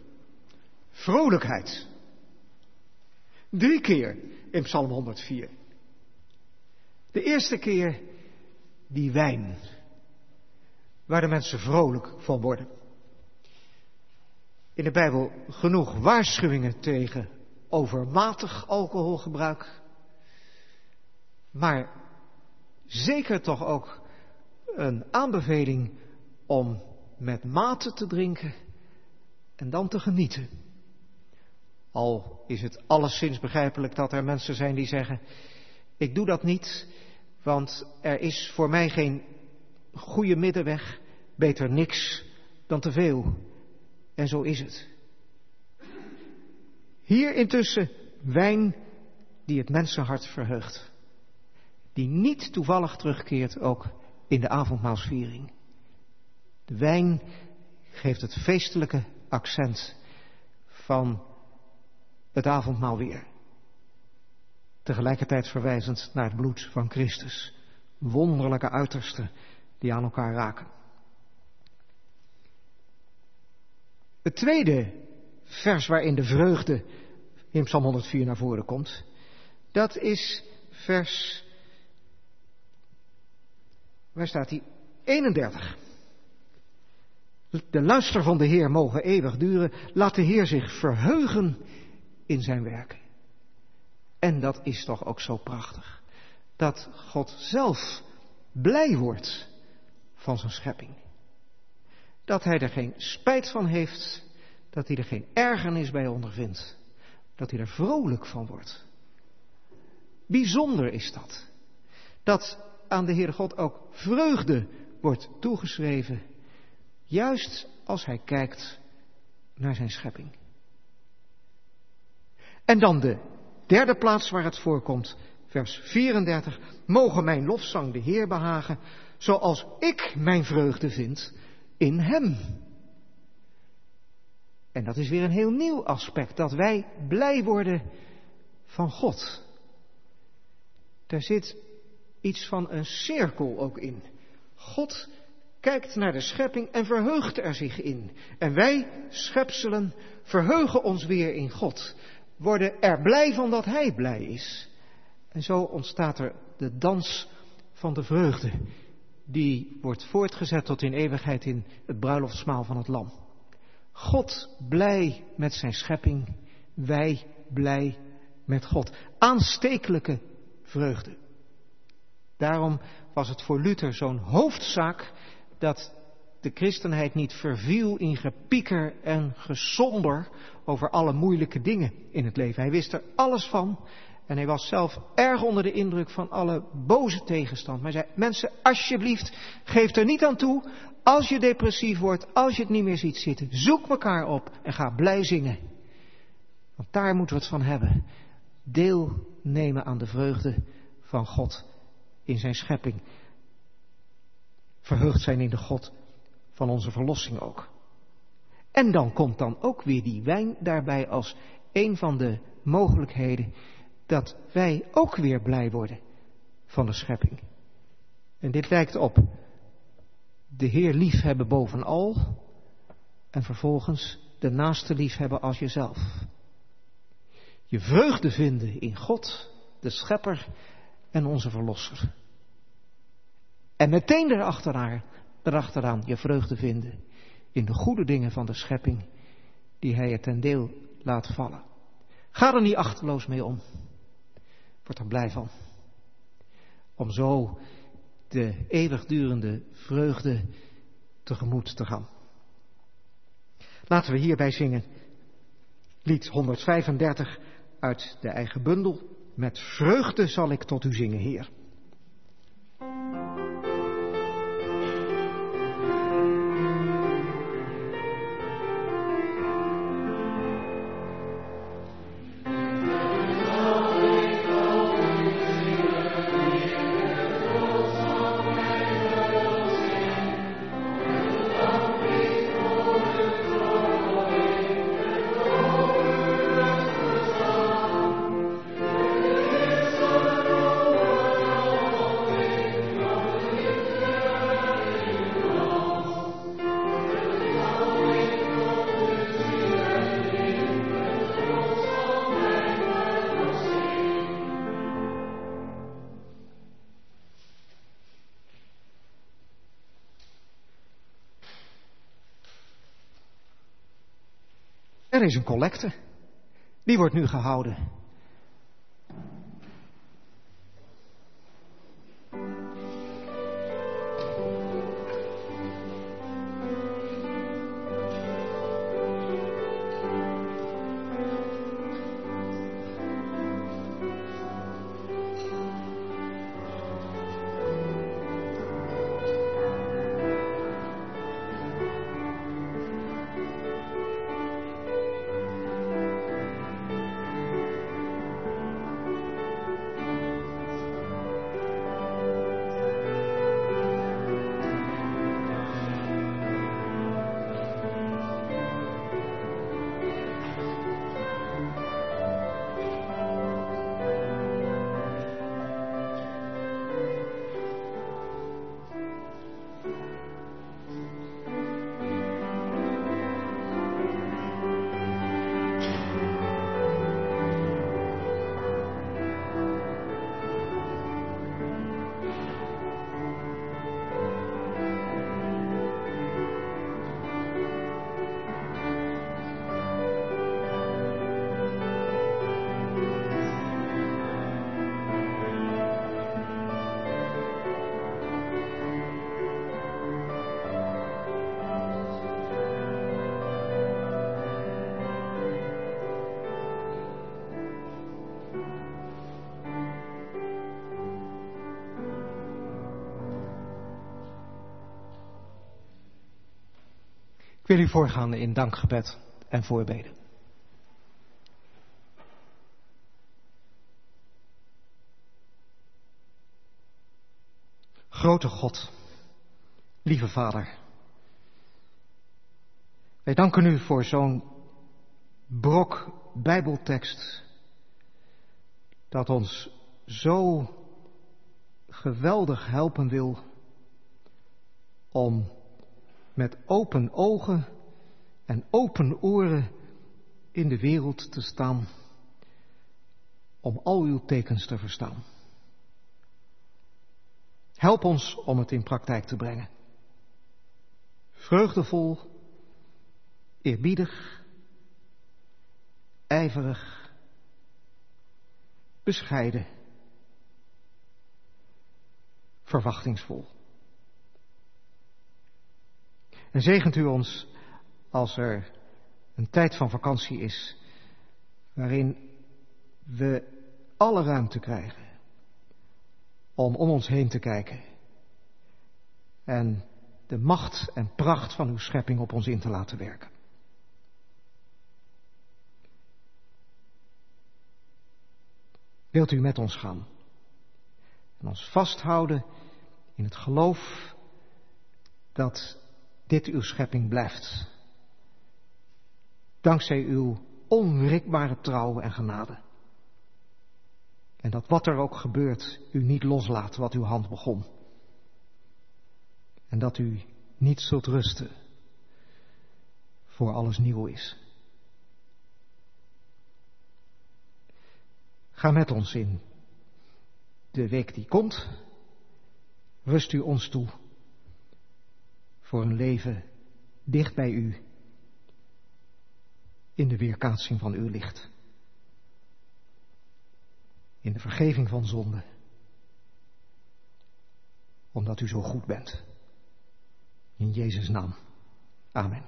vrolijkheid. Drie keer in Psalm honderdvier. De eerste keer die wijn, waar de mensen vrolijk van worden. In de Bijbel genoeg waarschuwingen tegen overmatig alcoholgebruik, maar zeker toch ook een aanbeveling om met mate te drinken en dan te genieten. Al is het alleszins begrijpelijk dat er mensen zijn die zeggen, ik doe dat niet, want er is voor mij geen goede middenweg, beter niks dan te veel. En zo is het. Hier intussen wijn die het mensenhart verheugt. Die niet toevallig terugkeert ook in de avondmaalsviering. De wijn geeft het feestelijke accent van het avondmaal weer. Tegelijkertijd verwijzend naar het bloed van Christus. Wonderlijke uitersten die aan elkaar raken. Het tweede vers waarin de vreugde in Psalm honderdvier naar voren komt, dat is vers, waar staat die? eenendertig. De luister van de Heer mogen eeuwig duren. Laat de Heer zich verheugen in zijn werken. En dat is toch ook zo prachtig. Dat God zelf blij wordt van zijn schepping. Dat hij er geen spijt van heeft. Dat hij er geen ergernis bij ondervindt. Dat hij er vrolijk van wordt. Bijzonder is dat. Dat aan de Heere God ook vreugde wordt toegeschreven. Juist als hij kijkt naar zijn schepping. En dan de derde plaats waar het voorkomt, vers vierendertig. Mogen mijn lofzang de Heer behagen, zoals ik mijn vreugde vind in hem. En dat is weer een heel nieuw aspect, dat wij blij worden van God. Daar zit iets van een cirkel ook in. God kijkt naar de schepping en verheugt er zich in. En wij, schepselen, verheugen ons weer in God. Worden er blij van dat hij blij is. En zo ontstaat er de dans van de vreugde. Die wordt voortgezet tot in eeuwigheid in het bruiloftsmaal van het lam. God blij met zijn schepping. Wij blij met God. Aanstekelijke vreugde. Daarom was het voor Luther zo'n hoofdzaak dat de christenheid niet verviel in gepieker en gesomber over alle moeilijke dingen in het leven. Hij wist er alles van en hij was zelf erg onder de indruk van alle boze tegenstand. Maar hij zei, mensen, alsjeblieft, geef er niet aan toe. Als je depressief wordt, als je het niet meer ziet zitten, zoek elkaar op en ga blij zingen. Want daar moeten we het van hebben. Deelnemen aan de vreugde van God in zijn schepping. Verheugd zijn in de God van onze verlossing ook. En dan komt dan ook weer die wijn daarbij als een van de mogelijkheden dat wij ook weer blij worden van de schepping. En dit lijkt op de Heer liefhebben bovenal en vervolgens de naaste liefhebben als jezelf. Je vreugde vinden in God, de Schepper en onze Verlosser. En meteen erachteraan, erachteraan je vreugde vinden in de goede dingen van de schepping die hij je ten deel laat vallen. Ga er niet achterloos mee om. Word er blij van. Om zo de eeuwigdurende vreugde tegemoet te gaan. Laten we hierbij zingen lied honderdvijfendertig uit de eigen bundel. Met vreugde zal ik tot u zingen, Heer. Er is een collecte. Die wordt nu gehouden. Ik wil u voorgaan in dankgebed en voorbeden. Grote God, lieve Vader, wij danken u voor zo'n brok Bijbeltekst dat ons zo geweldig helpen wil om met open ogen en open oren in de wereld te staan, om al uw tekens te verstaan. Help ons om het in praktijk te brengen. Vreugdevol, eerbiedig, ijverig, bescheiden, verwachtingsvol. En zegent u ons als er een tijd van vakantie is, waarin we alle ruimte krijgen om om ons heen te kijken en de macht en pracht van uw schepping op ons in te laten werken. Wilt u met ons gaan en ons vasthouden in het geloof dat dit uw schepping blijft, dankzij uw onwrikbare trouw en genade. En dat wat er ook gebeurt, u niet loslaat wat uw hand begon. En dat u niet zult rusten voor alles nieuw is. Ga met ons in de week die komt. Rust u ons toe voor een leven dicht bij u, in de weerkaatsing van uw licht, in de vergeving van zonde, omdat u zo goed bent. In Jezus' naam. Amen.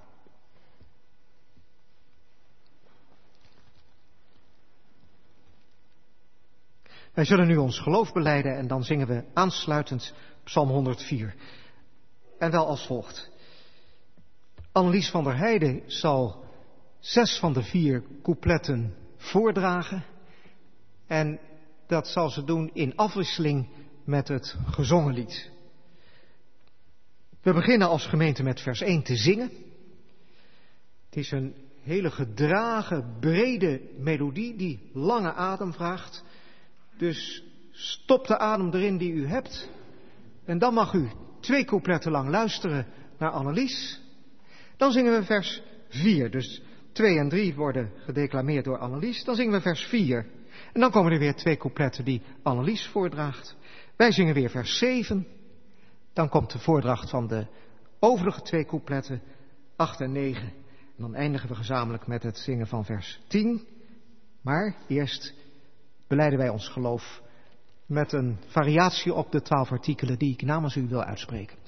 Wij zullen nu ons geloof belijden en dan zingen we aansluitend Psalm honderdvier. En wel als volgt. Annelies van der Heijden zal zes van de vier coupletten voordragen. En dat zal ze doen in afwisseling met het gezongen lied. We beginnen als gemeente met vers één te zingen. Het is een hele gedragen, brede melodie die lange adem vraagt. Dus stop de adem erin die u hebt. En dan mag u twee coupletten lang luisteren naar Annelies. Dan zingen we vers vier. Dus twee en drie worden gedeclameerd door Annelies. Dan zingen we vers vier. En dan komen er weer twee coupletten die Annelies voordraagt. Wij zingen weer vers zeven. Dan komt de voordracht van de overige twee coupletten, acht en negen. En dan eindigen we gezamenlijk met het zingen van vers tien Maar eerst belijden wij ons geloof met een variatie op de twaalf artikelen die ik namens u wil uitspreken.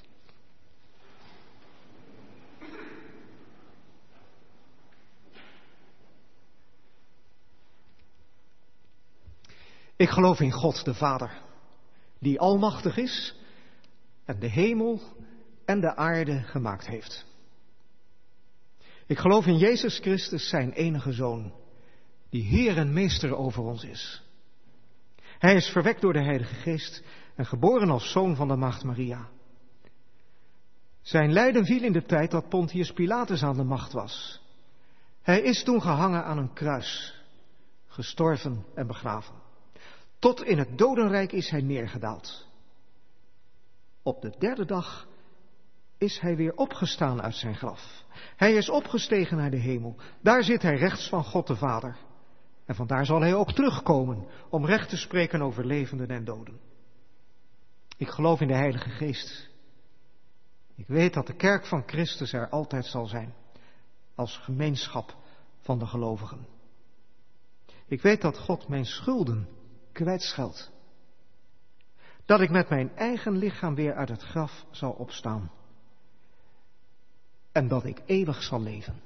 Ik geloof in God de Vader, die almachtig is en de hemel en de aarde gemaakt heeft. Ik geloof in Jezus Christus, zijn enige Zoon, die Heer en Meester over ons is. Hij is verwekt door de Heilige Geest en geboren als zoon van de Maagd Maria. Zijn lijden viel in de tijd dat Pontius Pilatus aan de macht was. Hij is toen gehangen aan een kruis, gestorven en begraven. Tot in het dodenrijk is hij neergedaald. Op de derde dag is hij weer opgestaan uit zijn graf. Hij is opgestegen naar de hemel. Daar zit hij rechts van God de Vader. En vandaar zal hij ook terugkomen om recht te spreken over levenden en doden. Ik geloof in de Heilige Geest. Ik weet dat de kerk van Christus er altijd zal zijn, als gemeenschap van de gelovigen. Ik weet dat God mijn schulden kwijtscheldt. Dat ik met mijn eigen lichaam weer uit het graf zal opstaan. En dat ik eeuwig zal leven.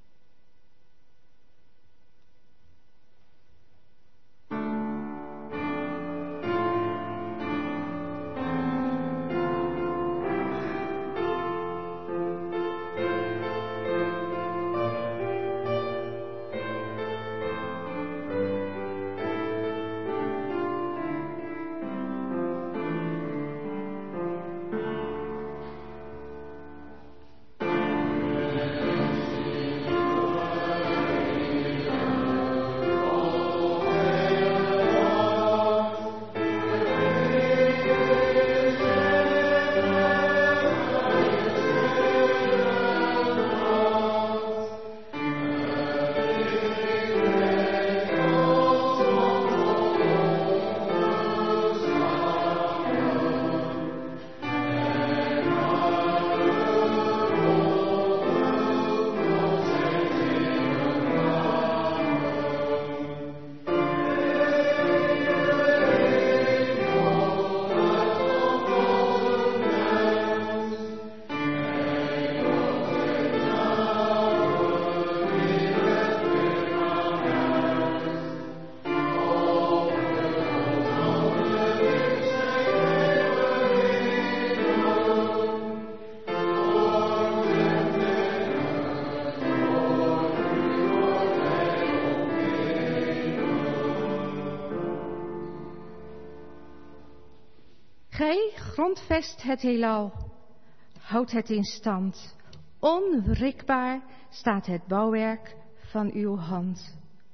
Gij grondvest het heelal, houdt het in stand. Onwrikbaar staat het bouwwerk van uw hand.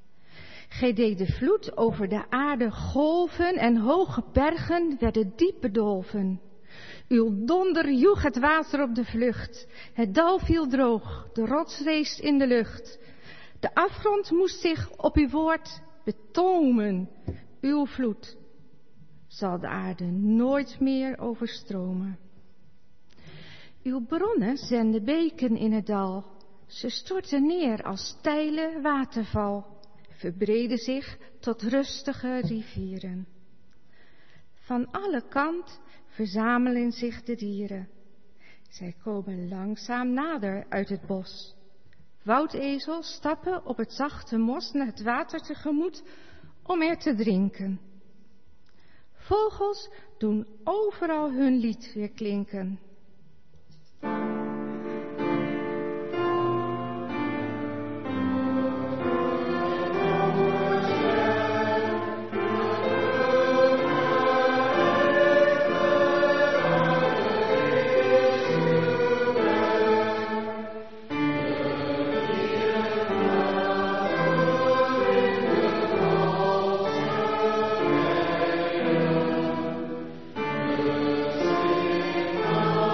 Gij deed de vloed over de aarde golven en hoge bergen werden diep bedolven. Uw donder joeg het water op de vlucht. Het dal viel droog, de rots rees in de lucht. De afgrond moest zich op uw woord betomen. Uw vloed zal de aarde nooit meer overstromen. Uw bronnen zenden beken in het dal. Ze storten neer als steile waterval, verbreden zich tot rustige rivieren. Van alle kant verzamelen zich de dieren. Zij komen langzaam nader uit het bos. Woudezels stappen op het zachte mos naar het water tegemoet om er te drinken. Vogels doen overal hun lied weer klinken. Oh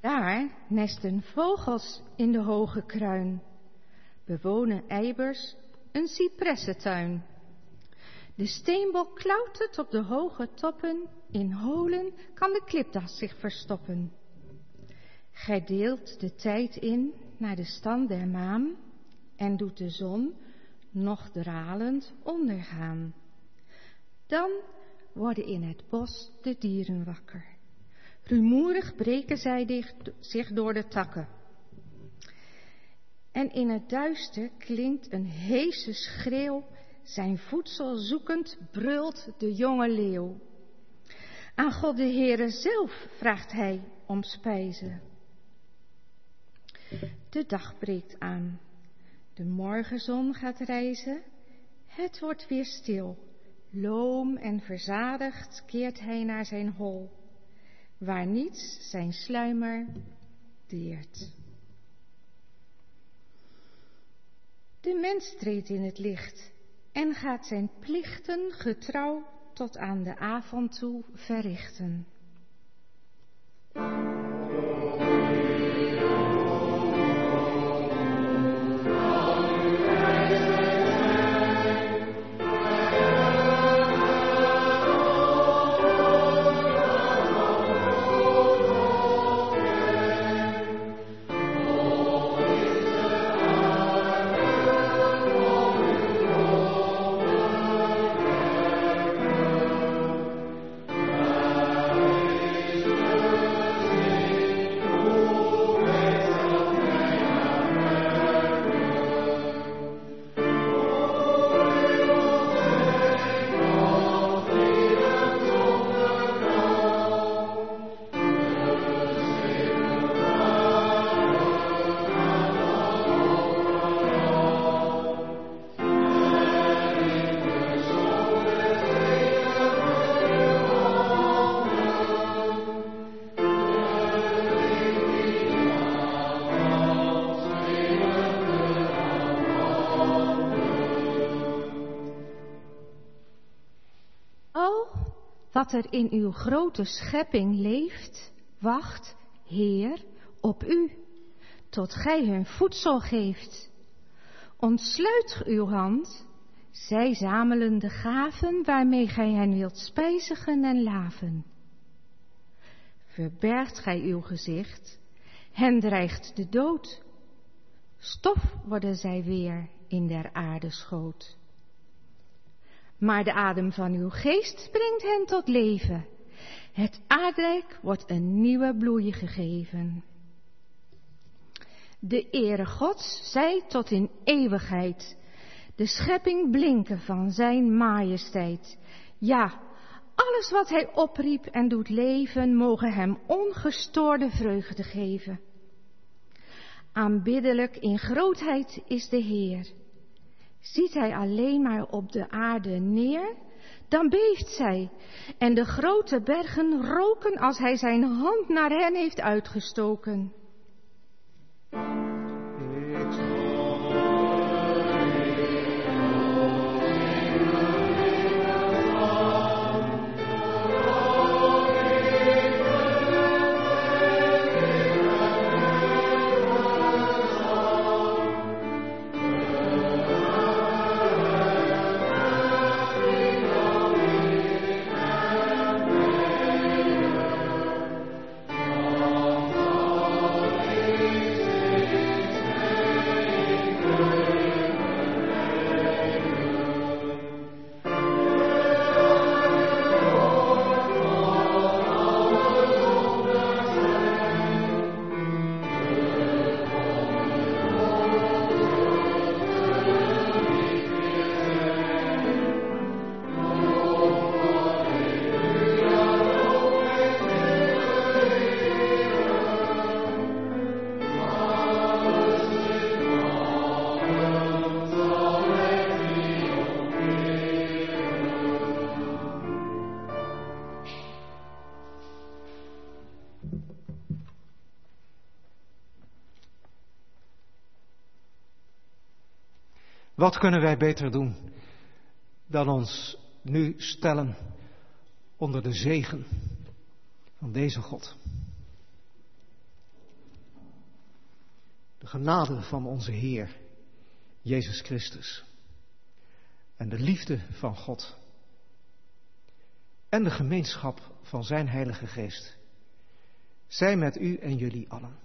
Daar nesten vogels in de hoge kruin, bewonen eibers een cipressentuin. De steenbok klautert op de hoge toppen, in holen kan de klipdas zich verstoppen. Gij deelt de tijd in naar de stand der maan en doet de zon nog dralend ondergaan. Dan worden in het bos de dieren wakker. Rumoerig breken zij zich door de takken. En in het duister klinkt een heese schreeuw, zijn voedsel zoekend brult de jonge leeuw. Aan God de Heere zelf vraagt hij om spijzen. De dag breekt aan, de morgenzon gaat rijzen, het wordt weer stil. Loom en verzadigd keert hij naar zijn hol, waar niets zijn sluimer deert. De mens treedt in het licht en gaat zijn plichten getrouw tot aan de avond toe verrichten. Wat er in uw grote schepping leeft, wacht, Heer, op u, tot gij hun voedsel geeft. Ontsluit uw hand, zij zamelen de gaven waarmee gij hen wilt spijzigen en laven. Verbergt gij uw gezicht, hen dreigt de dood. Stof worden zij weer in der aarde schoot. Maar de adem van uw geest brengt hen tot leven. Het aardrijk wordt een nieuwe bloei gegeven. De ere Gods zij tot in eeuwigheid. De schepping blinken van zijn majesteit. Ja, alles wat hij opriep en doet leven, mogen hem ongestoorde vreugde geven. Aanbiddelijk in grootheid is de Heer. Ziet hij alleen maar op de aarde neer, dan beeft zij en de grote bergen roken als hij zijn hand naar hen heeft uitgestoken. Wat kunnen wij beter doen dan ons nu stellen onder de zegen van deze God? de genade van onze Heer, Jezus Christus, en de liefde van God en de gemeenschap van zijn Heilige Geest, zij met u en jullie allen.